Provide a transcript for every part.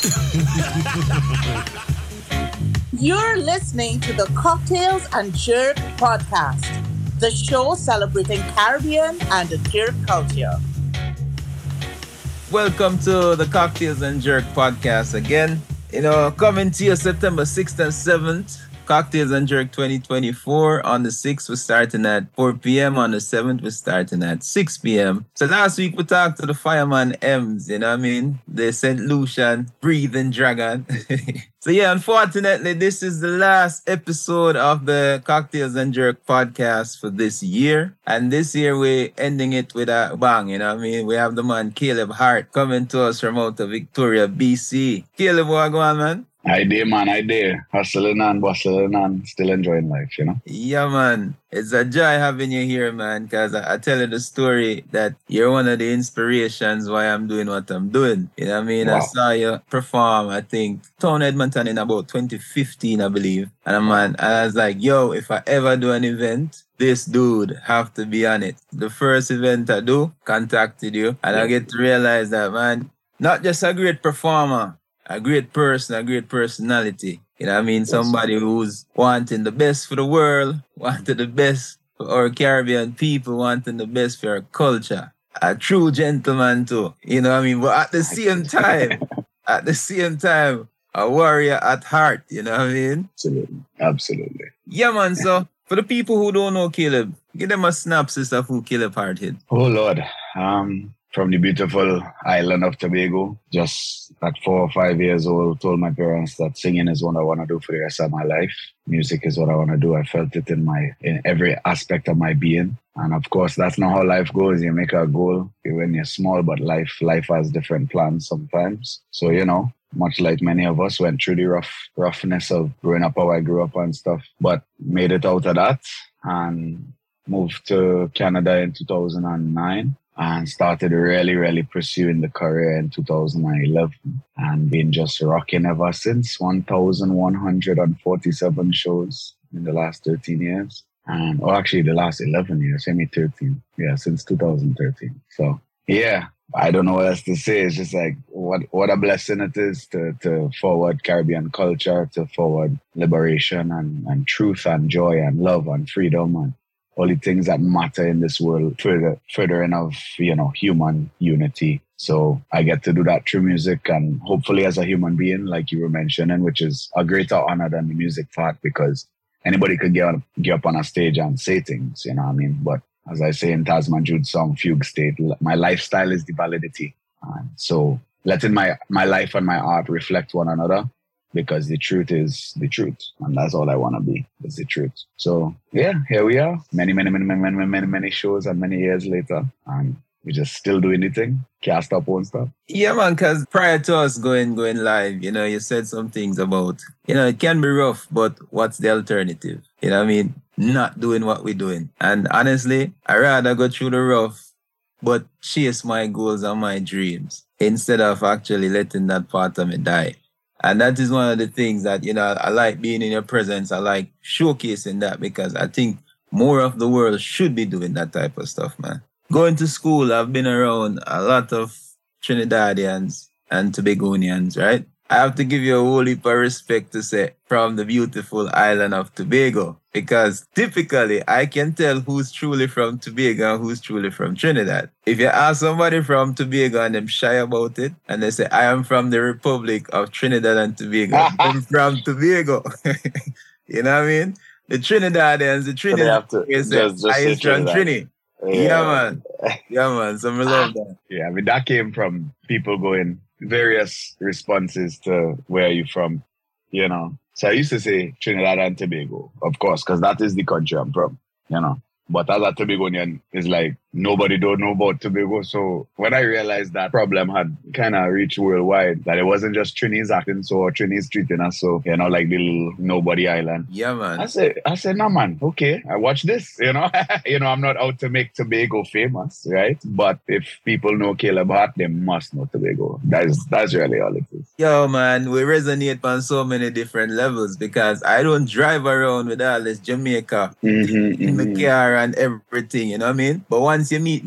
You're listening to the Cocktails and Jerk podcast, the show celebrating Caribbean and the jerk culture. Welcome to the Cocktails and Jerk podcast again. Coming to you September 6th and 7th. Cocktails and Jerk 2024. On the 6th, we're starting at 4 p.m. On the 7th, we're starting at 6 p.m. So last week, we talked to the Fireman M's, the St. Lucian breathing dragon. So yeah, unfortunately, this is the last episode of the Cocktails and Jerk podcast for this year. And this year, we're ending it with a bang, We have the man Caleb Hart coming to us from out of Victoria, BC. Caleb, what go on, man? I dare, man. Hustling and bustling and still enjoying life, Yeah, man. It's a joy having you here, man, because I tell you the story that you're one of the inspirations why I'm doing what I'm doing. Wow. I saw you perform, I think, Town Edmonton in about 2015, I believe. And I was like, yo, if I ever do an event, this dude have to be on it. The first event I do, contacted you, and I get to realize that, man, not just a great performer, a great person, a great personality. Somebody who's wanting the best for the world, wanting the best for our Caribbean people, wanting the best for our culture. A true gentleman too. But at the same time, a warrior at heart. Absolutely. Yeah, man. So for the people who don't know Caleb, give them a synopsis of who Caleb Hart is. Oh, Lord. From the beautiful island of Tobago, just at 4 or 5 years old, told my parents that singing is what I want to do for the rest of my life. Music is what I want to do. I felt it in every aspect of my being. And of course, that's not how life goes. You make a goal when you're small, but life has different plans sometimes. So, much like many of us went through the roughness of growing up how I grew up and stuff, but made it out of that and moved to Canada in 2009. And started really, really pursuing the career in 2011 and been just rocking ever since. 1,147 shows in the last 13 years. And actually the last 11 years, maybe 13. Yeah, since 2013. So yeah, I don't know what else to say. It's just like what a blessing it is to forward Caribbean culture, to forward liberation and truth and joy and love and freedom and all the things that matter in this world, furthering of, human unity. So I get to do that through music and hopefully as a human being, like you were mentioning, which is a greater honor than the music part because anybody could get up on a stage and say things, But as I say in Tasman Jude's song, Fugue State, my lifestyle is the validity. So letting my life and my art reflect one another, because the truth is the truth. And that's all I want to be, is the truth. So, yeah, here we are. Many shows and many years later. And we just still doing the thing. Can't stop, won't stop. Yeah, man, because prior to us going live, you said some things about, it can be rough, but what's the alternative? Not doing what we're doing. And honestly, I'd rather go through the rough, but chase my goals and my dreams instead of actually letting that part of me die. And that is one of the things that, I like being in your presence. I like showcasing that because I think more of the world should be doing that type of stuff, man. Going to school, I've been around a lot of Trinidadians and Tobagonians, right? I have to give you a whole heap of respect to say from the beautiful island of Tobago, because typically I can tell who's truly from Tobago and who's truly from Trinidad. If you ask somebody from Tobago and them shy about it, and they say, I am from the Republic of Trinidad and Tobago, I'm from Tobago. You know what I mean? The Trinidadians, the Trinidadians, I is from Trini. Yeah, man. So I love that. Yeah, that came from people going various responses to where you're from, So I used to say Trinidad and Tobago, of course, because that is the country I'm from, But as a Tobagonian, it's like nobody don't know about Tobago. So when I realized that problem had kind of reached worldwide, that it wasn't just Trini's acting so or Trini's treating us so, like the little nobody island. Yeah, man. I said, no, man, okay, I watch this, I'm not out to make Tobago famous, right? But if people know Caleb Hart, they must know Tobago. That's really all it is. Yo, man, we resonate on so many different levels because I don't drive around with all this Jamaica in my car and everything, you know what I mean? But once you meet me,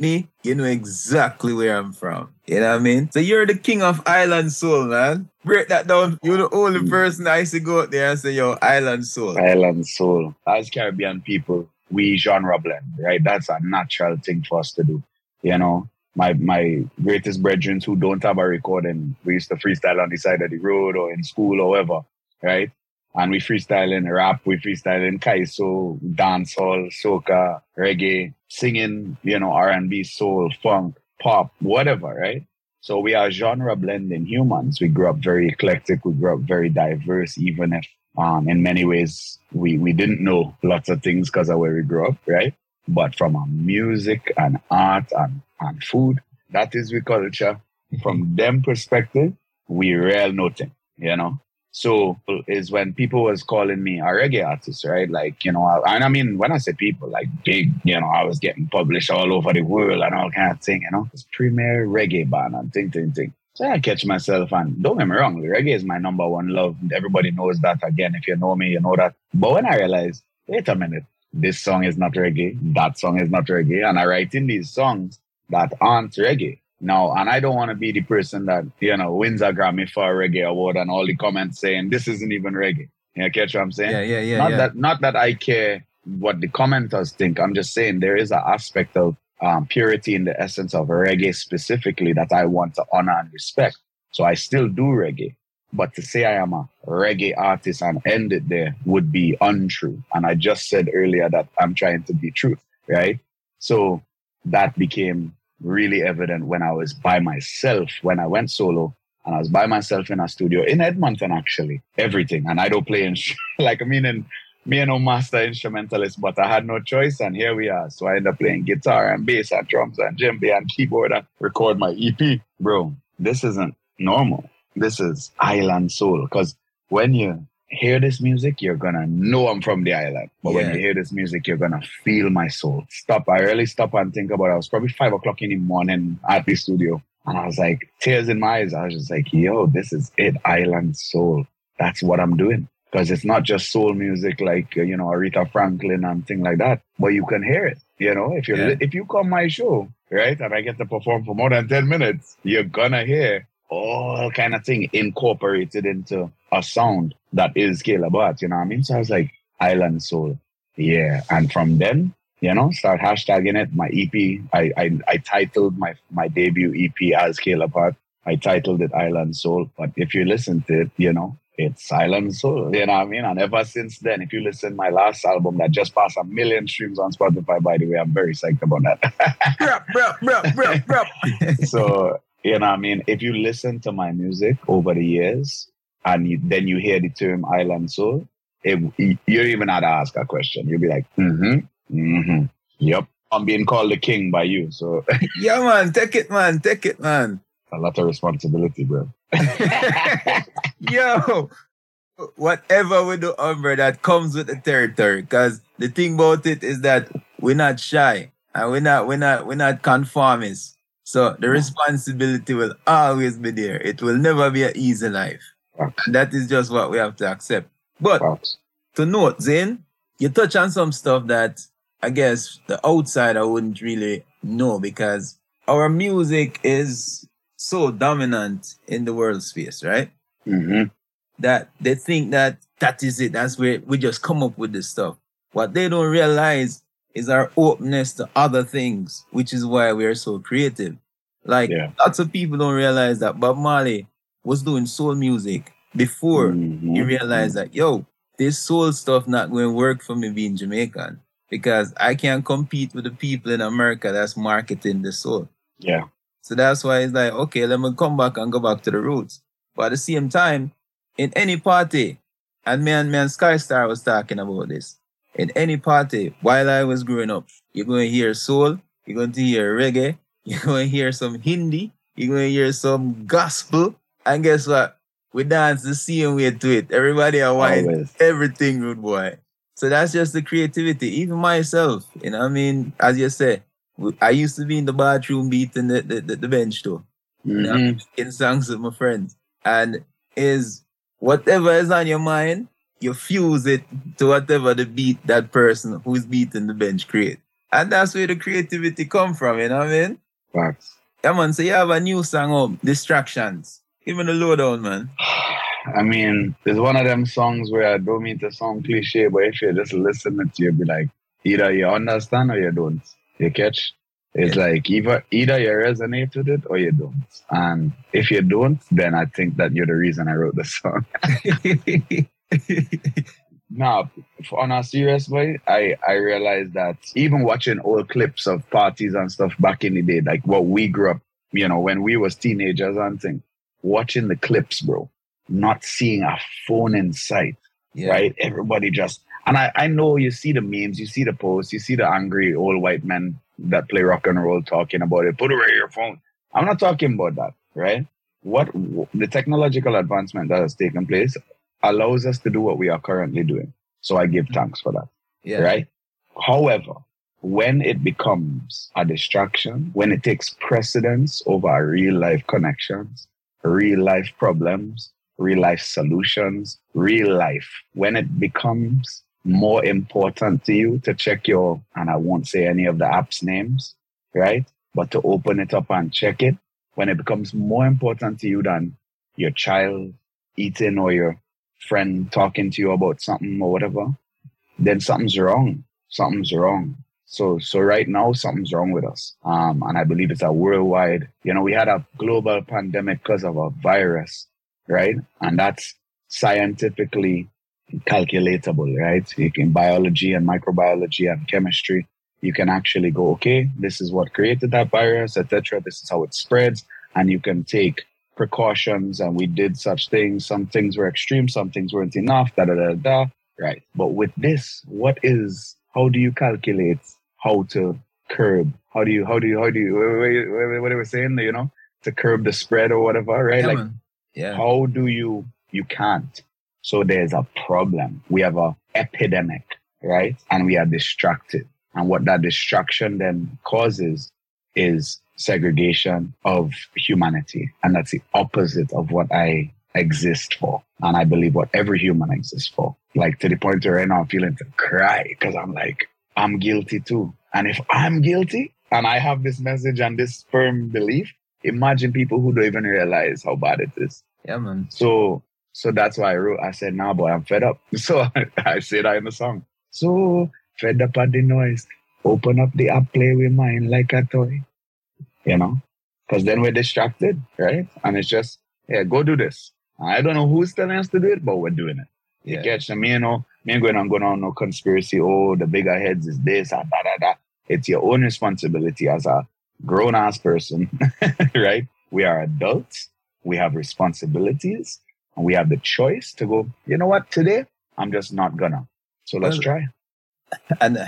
you know exactly where I'm from. You know what I mean? So you're the king of island soul, man. Break that down. You're the only person I used to go out there and say, yo, island soul. Island soul. As Caribbean people, we genre blend, right? That's a natural thing for us to do. You know, my greatest brethren who don't have a recording, we used to freestyle on the side of the road or in school or whatever, right? And we freestyle in rap, we freestyle in kaiso, dancehall, soca, reggae, singing, you know, R&B, soul, funk, pop, whatever, right? So we are genre blending humans. We grew up very eclectic. We grew up very diverse, even if in many ways we didn't know lots of things because of where we grew up, right? But from our music and art and food, that is we culture. From them perspective, we real nothing, you know? So is when people was calling me a reggae artist, right? Like, you know, and I mean, when I say people, like big, you know, I was getting published all over the world and all kind of thing, you know, it's premier reggae band and thing. So I catch myself, and don't get me wrong, reggae is my number one love. Everybody knows that. Again, if you know me, you know that. But when I realized, wait a minute, this song is not reggae, that song is not reggae, and I write in these songs that aren't reggae. Now, and I don't want to be the person that, you know, wins a Grammy for a reggae award and all the comments saying this isn't even reggae. You catch what I'm saying? Yeah. Not that I care what the commenters think. I'm just saying there is an aspect of purity in the essence of reggae specifically that I want to honor and respect. So I still do reggae. But to say I am a reggae artist and end it there would be untrue. And I just said earlier that I'm trying to be true, right? So that became really evident when I was by myself, when I went solo, and I was by myself in a studio in Edmonton, actually, everything. And I don't play, like, me and no master instrumentalist, but I had no choice, and here we are. So I ended up playing guitar and bass and drums and djembe and keyboard and record my EP. Bro, this isn't normal. This is island soul, because when you hear this music, you're gonna know I'm from the island. But when you hear this music, you're gonna feel my soul. I really stop and think about it. I was probably 5 o'clock in the morning at the studio, and I was like, tears in my eyes. I was just like, yo, this is it, island soul. That's what I'm doing. Because it's not just soul music like, you know, Aretha Franklin and things like that, but you can hear it. You know, if you come my show, right, and I get to perform for more than 10 minutes, you're gonna hear all kind of thing incorporated into a sound that is Caleb Hart, you know what I mean? So I was like, island soul. Yeah. And from then, you know, start hashtagging it. My EP, I titled my debut EP as Caleb Hart. I titled it Island Soul. But if you listen to it, you know, it's Island Soul. You know what I mean? And ever since then, if you listen to my last album that just passed 1 million streams on Spotify, by the way, I'm very psyched about that. Bro. So, you know what I mean? If you listen to my music over the years and then you hear the term Island Soul, you don't even have to ask a question. You'll be like, yep. I'm being called the king by you. So yeah, man. Take it, man. A lot of responsibility, bro. Yo, whatever we do, Umber, that comes with the territory. Because the thing about it is that we're not shy and we're not conformists. So the responsibility will always be there. It will never be an easy life. And that is just what we have to accept. But to note, Zane, you touch on some stuff that I guess the outsider wouldn't really know, because our music is so dominant in the world space, right? Mm-hmm. That they think that is it. That's where we just come up with this stuff. What they don't realize is our openness to other things, which is why we are so creative. Like, lots of people don't realize that Bob Marley was doing soul music before he realized that, yo, this soul stuff not going to work for me being Jamaican, because I can't compete with the people in America that's marketing the soul. Yeah. So that's why it's like, okay, let me come back and go back to the roots. But at the same time, in any party, and me and Sky Star was talking about this, in any party, while I was growing up, you're going to hear soul, you're going to hear reggae, you're going to hear some Hindi, you're going to hear some gospel, and guess what? We dance the same way to it. Everybody are white, everything, rude boy. So that's just the creativity. Even myself, you know what I mean? As you say, I used to be in the bathroom beating the bench too. You know, in songs with my friends. And is whatever is on your mind, you fuse it to whatever the beat that person who's beating the bench create. And that's where the creativity come from, you know what I mean? Facts. Yeah, man. So you have a new song up, Distractions. Give me the lowdown, man. I mean, it's one of them songs where I don't mean to sound cliche, but if you just listen to it, you'll be like, either you understand or you don't. You catch? It's like either you resonate with it or you don't. And if you don't, then I think that you're the reason I wrote the song. Now, on a serious way, I realized that even watching old clips of parties and stuff back in the day, like what we grew up, when we was teenagers and things, watching the clips, bro, not seeing a phone in sight, right? Everybody just, and I know you see the memes, you see the posts, you see the angry old white men that play rock and roll talking about it. Put away your phone. I'm not talking about that, right? What the technological advancement that has taken place allows us to do what we are currently doing. So I give thanks for that, right? However, when it becomes a distraction, when it takes precedence over real life connections, real life problems, real life solutions, real life, when it becomes more important to you to check your, and I won't say any of the apps names, right? But to open it up and check it, when it becomes more important to you than your child eating or your friend talking to you about something or whatever, then something's wrong. Something's wrong. So right now, something's wrong with us. And I believe it's a worldwide, we had a global pandemic because of a virus, right? And that's scientifically calculatable, right? You can biology and microbiology and chemistry. You can actually go, okay, this is what created that virus, etc. This is how it spreads. And you can take precautions, and we did such things. Some things were extreme, some things weren't enough, right? But with this, how do you calculate how to curb? How do you, what they were saying, to curb the spread or whatever, right? How do you can't. So there's a problem. We have an epidemic, right? And we are distracted. And what that distraction then causes is segregation of humanity. And that's the opposite of what I exist for. And I believe what every human exists for. Like, to the point where right now I'm feeling to cry because I'm like, I'm guilty too. And if I'm guilty and I have this message and this firm belief, imagine people who don't even realize how bad it is. Yeah, man. So that's why I said, nah, boy, I'm fed up. So I say that in the song. So fed up at the noise. Open up the app, play with mine like a toy. Because then we're distracted, right? And it's just, go do this. I don't know who's telling us to do it, but we're doing it. You catch me, me ain't going on no conspiracy. Oh, the bigger heads is this, and da. It's your own responsibility as a grown-ass person, right? We are adults. We have responsibilities. And we have the choice to go, you know what, today, I'm just not gonna. So let's try. And,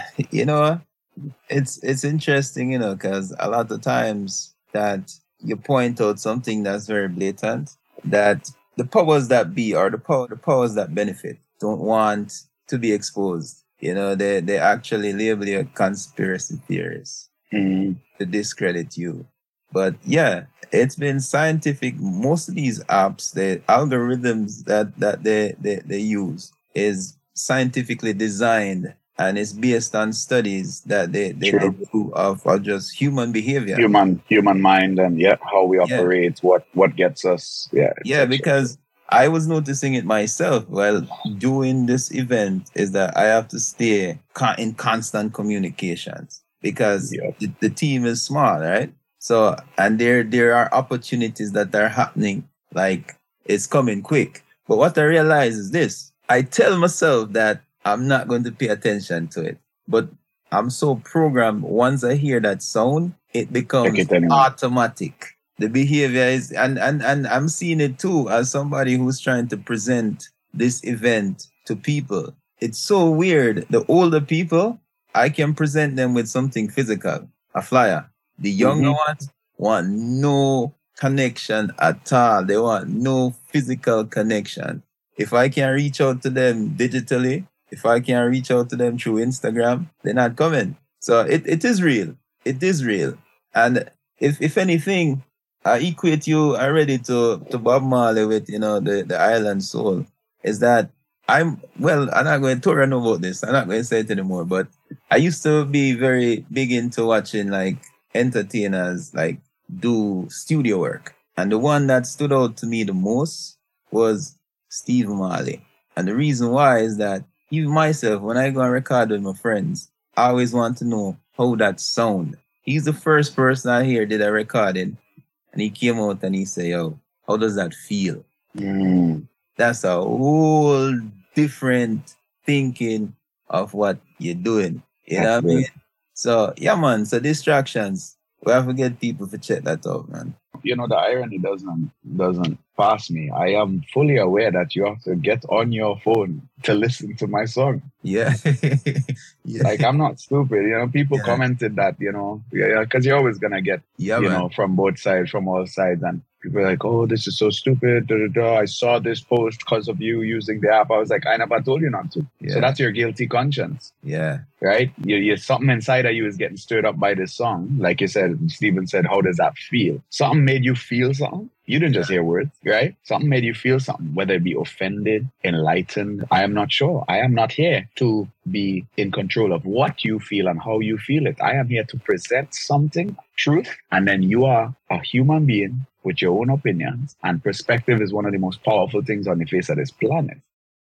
it's interesting, because a lot of times that you point out something that's very blatant, that the powers that be, or the powers that benefit, don't want to be exposed. They actually label you a conspiracy theorist to discredit you. But yeah, it's been scientific. Most of these apps, the algorithms that they use is scientifically designed, and it's based on studies that they do of just human behavior, human mind, and how we operate, what gets us. Because I was noticing it myself while doing this event, is that I have to stay in constant communications because the team is small, right? So, and there are opportunities that are happening, like it's coming quick. But what I realize is this: I tell myself that I'm not going to pay attention to it, but I'm so programmed. Once I hear that sound, it becomes automatic. The behavior is, and I'm seeing it too as somebody who's trying to present this event to people. It's so weird. The older people, I can present them with something physical, a flyer. The younger ones want no connection at all. They want no physical connection. If I can reach out to them digitally, if I can reach out to them through Instagram, they're not coming. So it is real. It is real. And if anything, I equate you already to Bob Marley with, the island soul, is that I'm not going to know about this. I'm not going to say it anymore, but I used to be very big into watching like entertainers like do studio work. And the one that stood out to me the most was Steve Marley. And the reason why is that even myself, when I go and record with my friends, I always want to know how that sound. He's the first person I hear did a recording, and he came out and he said, yo, how does that feel? That's a whole different thinking of what you're doing. You know what I mean? So, yeah, man. So, distractions. We have to get people to check that out, man. You know, the irony doesn't pass me. I am fully aware that you have to get on your phone to listen to my song. Yeah. Yeah. Like, I'm not stupid. You know, people commented that, you know, because you're always going to get, know, from both sides, from all sides. And people are like, oh, this is so stupid. Da, da, da. I saw this post because of you using the app. I was like, I never told you not to. Yeah. So that's your guilty conscience. Yeah. Right? You something inside of you is getting stirred up by this song. Like you said, Stephen said, how does that feel? Something made you feel something. You didn't just hear words, right? Something made you feel something, whether it be offended, enlightened. I am not sure. I am not here to be in control of what you feel and how you feel it. I am here to present something, truth, and then you are a human being with your own opinions. And perspective is one of the most powerful things on the face of this planet.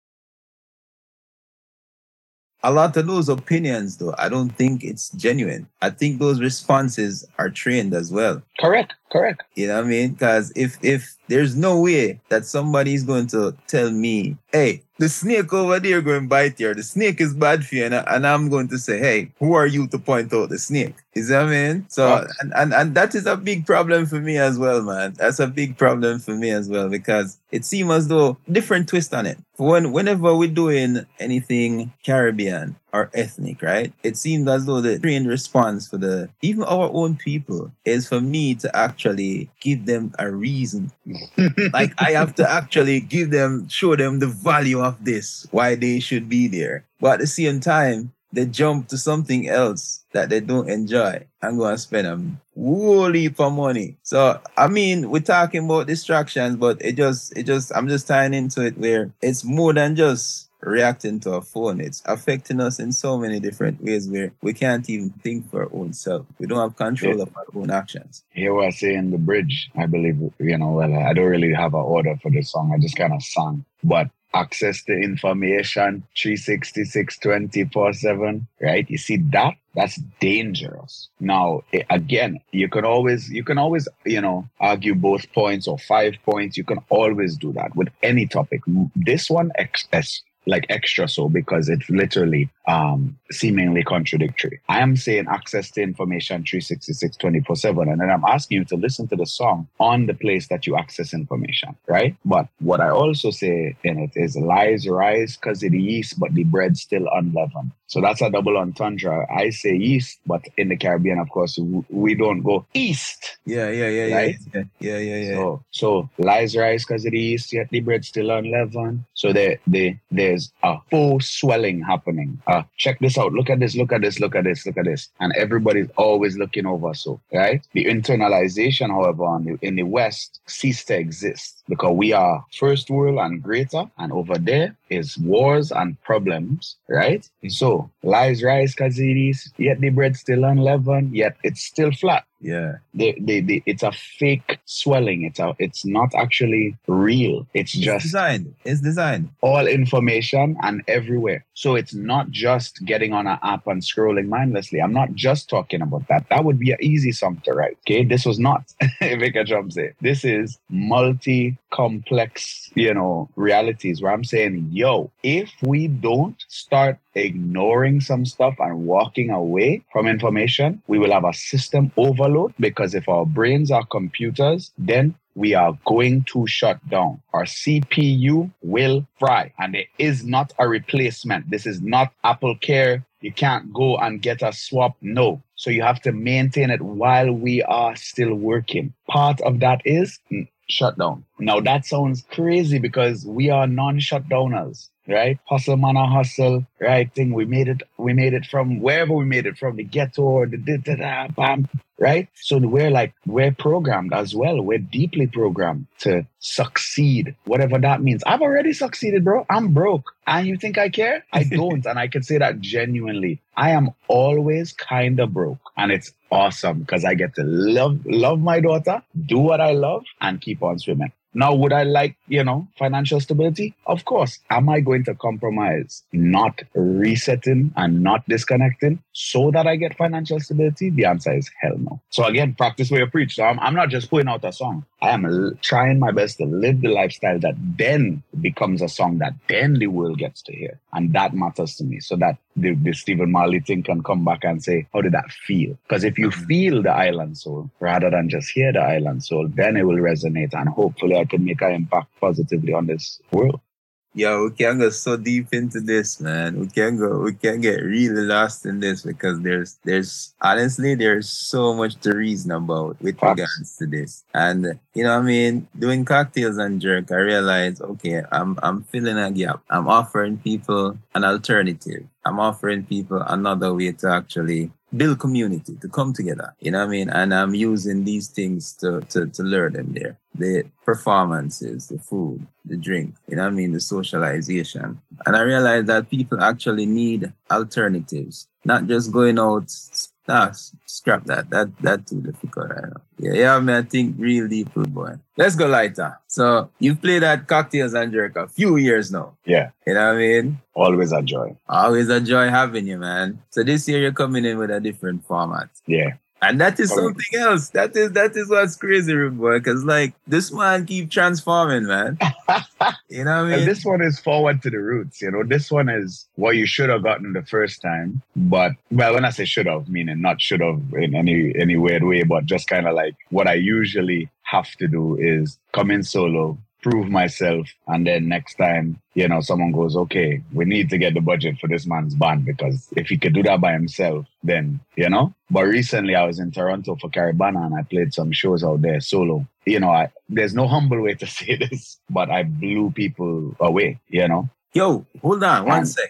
A lot of those opinions, though, I don't think it's genuine. I think those responses are trained as well. Correct. You know what I mean? Because if there's no way that somebody is going to tell me, hey, the snake over there going bite you, or the snake is bad for you, and I'm going to say, hey, who are you to point out the snake? Is that what I mean? So, and that is a big problem for me as well, man. That's a big problem for me as well, because it seems as though different twist on it. Whenever we're doing anything Caribbean or ethnic, right? It seems as though the trained response for even our own people is for me to actually give them a reason. Like I have to actually show them the value of this, why they should be there. But at the same time, they jump to something else that they don't enjoy and go and spend a whole heap of money. So, I mean, we're talking about distractions, but I'm just tying into it where it's more than just reacting to a phone. It's affecting us in so many different ways where we can't even think for our own self. We don't have control of our own actions. Here we are saying the bridge, I believe, I don't really have an order for this song. I just kind of sang. But access to information 366 24/7, right? You see that's dangerous. Now, again, you can always argue both points or 5 points. You can always do that with any topic. This one extra so, because it's literally seemingly contradictory. I am saying access to information 366 24/7, and then I'm asking you to listen to the song on the place that you access information, right? But what I also say in it is lies rise because of the yeast, but the bread still unleavened. So that's a double entendre. I say east, but in the Caribbean, of course, we don't go east. Yeah. Right? Yeah. So lies rise because of the yeast, yet the bread still unleavened. So there's a full swelling happening. Check this out. Look at this. And everybody's always looking over. So, right? The internalization, however, in the West ceased to exist because we are first world and greater. And over there is wars and problems, right? So lies rise because it is, yet the bread still unleavened, yet it's still flat. Yeah. It's a fake swelling. It's not actually real. It's designed. All information and everywhere. So it's not just getting on an app and scrolling mindlessly. I'm not just talking about that. That would be an easy song to write. Okay. This was not Vika Drumsey. This is multi-complex, realities where I'm saying, if we don't start ignoring some stuff and walking away from information, we will have a system overload, because if our brains are computers, then we are going to shut down. Our CPU will fry, and there is not a replacement. This is not Apple Care. You can't go and get a swap. No. So you have to maintain it while we are still working. Part of that is shutdown. Now that sounds crazy because we are non-shutdowners. right? Hustle man a hustle, right? Thing we made it from wherever we made it from, the ghetto or the bam, right? So we're programmed as well. We're deeply programmed to succeed, whatever that means. I've already succeeded, bro. I'm broke. And you think I care? I don't. And I can say that genuinely. I am always kind of broke. And it's awesome because I get to love my daughter, do what I love, and keep on swimming. Now, would I like, financial stability? Of course. Am I going to compromise not resetting and not disconnecting so that I get financial stability? The answer is hell no. So again, practice what you preach. So I'm not just putting out a song. I am trying my best to live the lifestyle that then becomes a song that then the world gets to hear. And that matters to me, so that the Stephen Marley thing can come back and say, how did that feel? Because if you feel the island soul rather than just hear the island soul, then it will resonate, and hopefully I can make an impact positively on this world. Yo, we can go so deep into this, man. We can get really lost in this because there's honestly, there's so much to reason about with regards to this. And doing Cocktails and Jerk, I realized, okay, I'm filling a gap. I'm offering people an alternative. I'm offering people another way to actually build community, to come together. And I'm using these things to lure them there. The performances, the food, the drink, the socialization. And I realized that people actually need alternatives, not just going out. Scrap that. That's too difficult right now. Yeah, man, I think real deep, good boy. Let's go lighter. So you've played at Cocktails and Jerk a few years now. Yeah. You know what I mean? Always a joy. Always a joy having you, man. So this year you're coming in with a different format. Yeah. And that is something else. That is what's crazy, rude boy. Because this man keep transforming, man. You know what I mean? And this one is forward to the roots. This one is what you should have gotten the first time. But when I say should have, meaning not should have in any weird way, but just kind of like what I usually have to do is come in solo, prove myself, and then next time, someone goes, okay, we need to get the budget for this man's band, because if he could do that by himself, then, But recently I was in Toronto for Caribana and I played some shows out there solo. There's no humble way to say this, but I blew people away, Yo, hold on, one sec.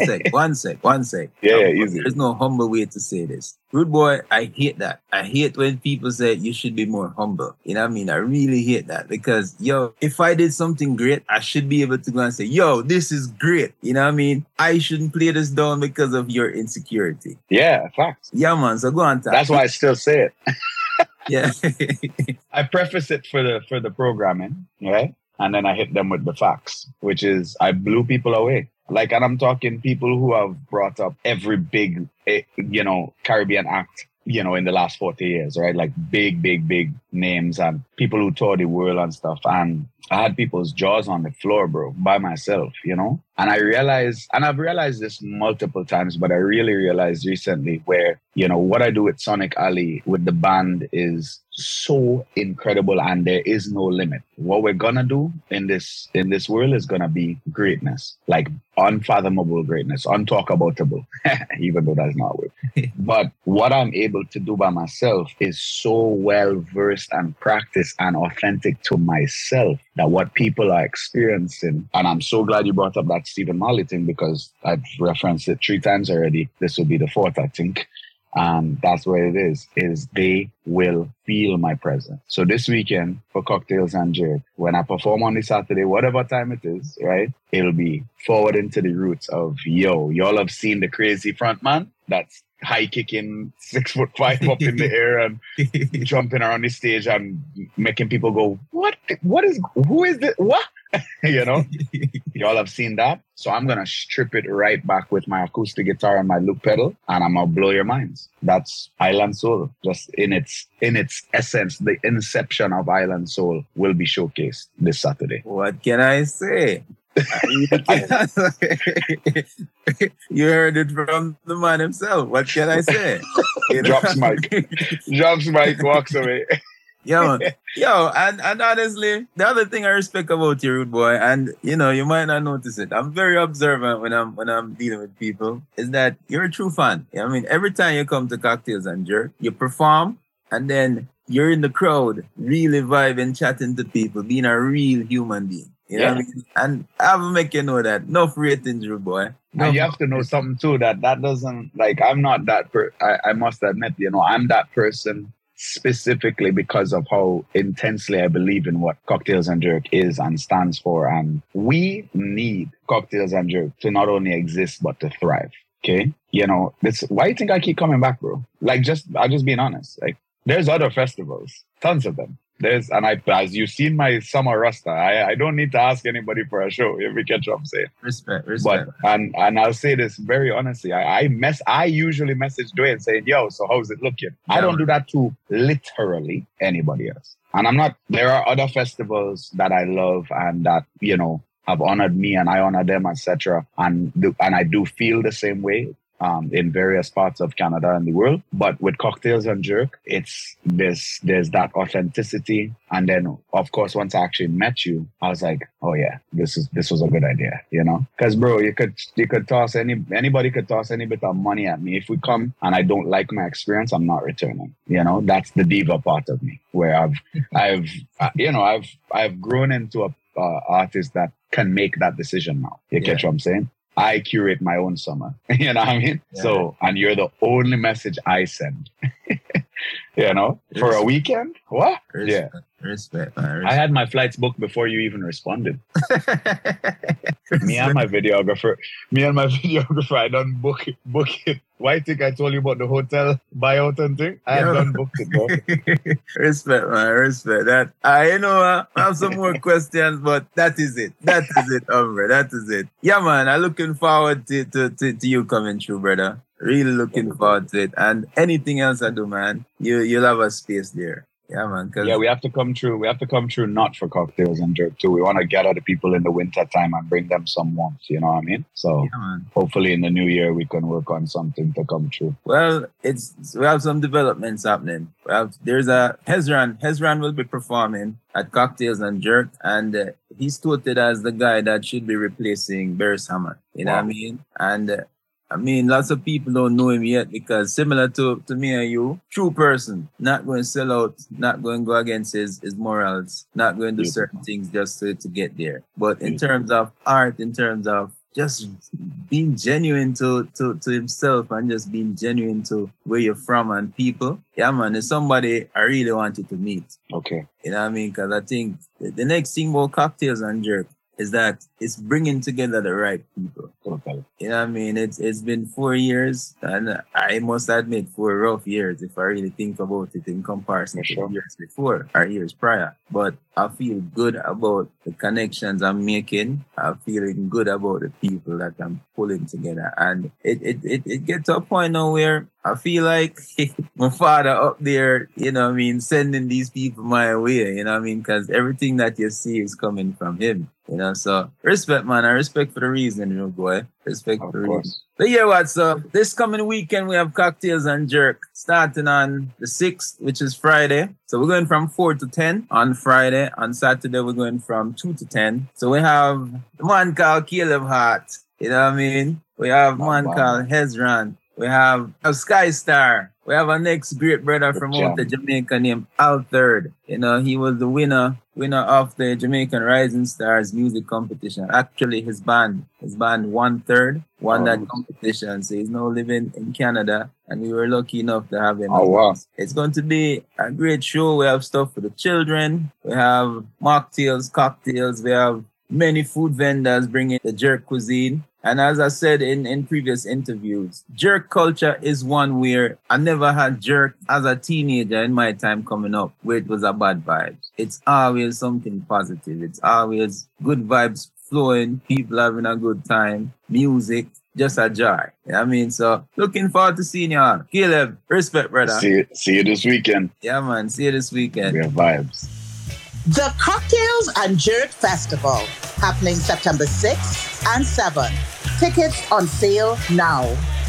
Yeah, easy. There's no humble way to say this. Rude boy, I hate that. I hate when people say you should be more humble. You know what I mean? I really hate that because, if I did something great, I should be able to go and say, yo, this is great. You know what I mean? I shouldn't play this down because of your insecurity. Yeah, facts. Yeah, man. So go on. That's why I still say it. Yeah. I preface it for the programming, right? And then I hit them with the facts, which is I blew people away. And I'm talking people who have brought up every big, Caribbean act, in the last 40 years, right? Like big, big, big names and people who toured the world and stuff. And I had people's jaws on the floor, bro, by myself, And I realized, and I've realized this multiple times, but I really realized recently where, what I do with Sonic Alley with the band is so incredible and there is no limit. What we're gonna do in this world is gonna be greatness, like unfathomable greatness, untalkaboutable, even though that's not it. But what I'm able to do by myself is so well versed and practiced and authentic to myself that what people are experiencing, and I'm so glad you brought up that Stephen Marley thing because I've referenced it 3 times already. This will be the 4th, I think. And that's what it is they will feel my presence. So this weekend for Cocktails and Jerk, when I perform on this Saturday, whatever time it is, right, it'll be forward into the roots of, y'all have seen the crazy front man that's high kicking 6'5" up in the air and jumping around the stage and making people go, who is this? What? Y'all have seen that. So I'm going to strip it right back with my acoustic guitar and my loop pedal, and I'm going to blow your minds. That's Island Soul. Just in its essence, the inception of Island Soul will be showcased this Saturday. What can I say? You heard it from the man himself. What can I say? Drops mic, walks away. Yo, and honestly, the other thing I respect about you, rude boy, and you might not notice it. I'm very observant when I'm dealing with people. Is that you're a true fan? I mean, every time you come to Cocktails and Jerk, you perform, and then you're in the crowd, really vibing, chatting to people, being a real human being. You know what I mean? And I will make you know that. No ratings, rude boy. No, and you have to know something too, that doesn't, like, I'm not that, I must admit, you know, I'm that person specifically because of how intensely I believe in what Cocktails and Jerk is and stands for. And we need Cocktails and Jerk to not only exist, but to thrive. Okay. You know, why do you think I keep coming back, bro? Like, I'll just being honest. Like, there's other festivals, tons of them. As you've seen my summer roster, I don't need to ask anybody for a show, if you catch what I'm saying. Respect. But, and I'll say this very honestly, I usually message Dwayne saying, yo, so how's it looking? Yeah. I don't do that to literally anybody else. And there are other festivals that I love and that, you know, have honored me and I honor them, etc. And I do feel the same way. In various parts of Canada and the world. But with Cocktails and Jerk, there's that authenticity. And then, of course, once I actually met you, I was like, oh yeah, this was a good idea, you know? Because, bro, you could toss anybody could toss any bit of money at me. If we come and I don't like my experience, I'm not returning. You know, that's the diva part of me, where I've grown into a artist that can make that decision now. You catch what I'm saying? I curate my own summer. You know what I mean? Yeah. So, and you're the only message I send. You know, for a weekend? What? Respect, man. I had my flights booked before you even responded. Me and my videographer, I done book it. Why think I told you about the hotel buyout and thing? I had done booked it, bro. Respect, man. Respect. That I have some more questions, but that is it. That is it, Umbre. That is it. Yeah, man. I'm looking forward to you coming through, brother. Really looking forward to it. And anything else I do, man, you'll have a space there. Yeah, man. Yeah, we have to come through. We have to come through not for Cocktails and Jerk too. We want to gather the people in the winter time and bring them some warmth. You know what I mean? So hopefully in the new year we can work on something to come true. Well, we have some developments happening. There's a Hezron. Hezron will be performing at Cocktails and Jerk, and he's touted as the guy that should be replacing Beres Hammond. You know what I mean? And lots of people don't know him yet because similar to me and you, true person, not going to sell out, not going to go against his morals, not going to do certain things just to get there. But in terms of art, in terms of just being genuine to himself and just being genuine to where you're from and people, yeah, man, it's somebody I really wanted to meet. Okay. You know what I mean? Because I think the next thing about Cocktails and Jerk is that it's bringing together the right people. Okay. You know what I mean? It's been 4 years, and I must admit 4 rough years if I really think about it in comparison to years before or years prior. But I feel good about the connections I'm making. I'm feeling good about the people that I'm pulling together. And it gets to a point now where I feel like my father up there, you know what I mean, sending these people my way, you know what I mean? Because everything that you see is coming from him. You know, so respect, man. I respect for the reason, you know, boy. Respect for the reason. But yeah, what's up? This coming weekend, we have Cocktails and Jerk starting on the 6th, which is Friday. So we're going from 4 to 10 on Friday. On Saturday, we're going from 2 to 10. So we have the man called Caleb Hart. You know what I mean? We have man called Hezron. We have a Sky Star. We have our next great brother from out of Jamaica named Al Third. You know, he was the winner of the Jamaican Rising Stars music competition. Actually, his band won third, won that competition. So he's now living in Canada, and we were lucky enough to have him. Oh, wow. It's going to be a great show. We have stuff for the children. We have mocktails, cocktails. We have many food vendors bringing the jerk cuisine. And as I said in previous interviews, jerk culture is one where I never had jerk as a teenager in my time coming up where it was a bad vibe. It's always something positive. It's always good vibes flowing, people having a good time, music, just a joy. You know what I mean? So looking forward to seeing y'all. Caleb, respect, brother. See you this weekend. Yeah, man. See you this weekend. We have vibes. The Cocktails and Jerk Festival, happening September 6th and 7th. Tickets on sale now.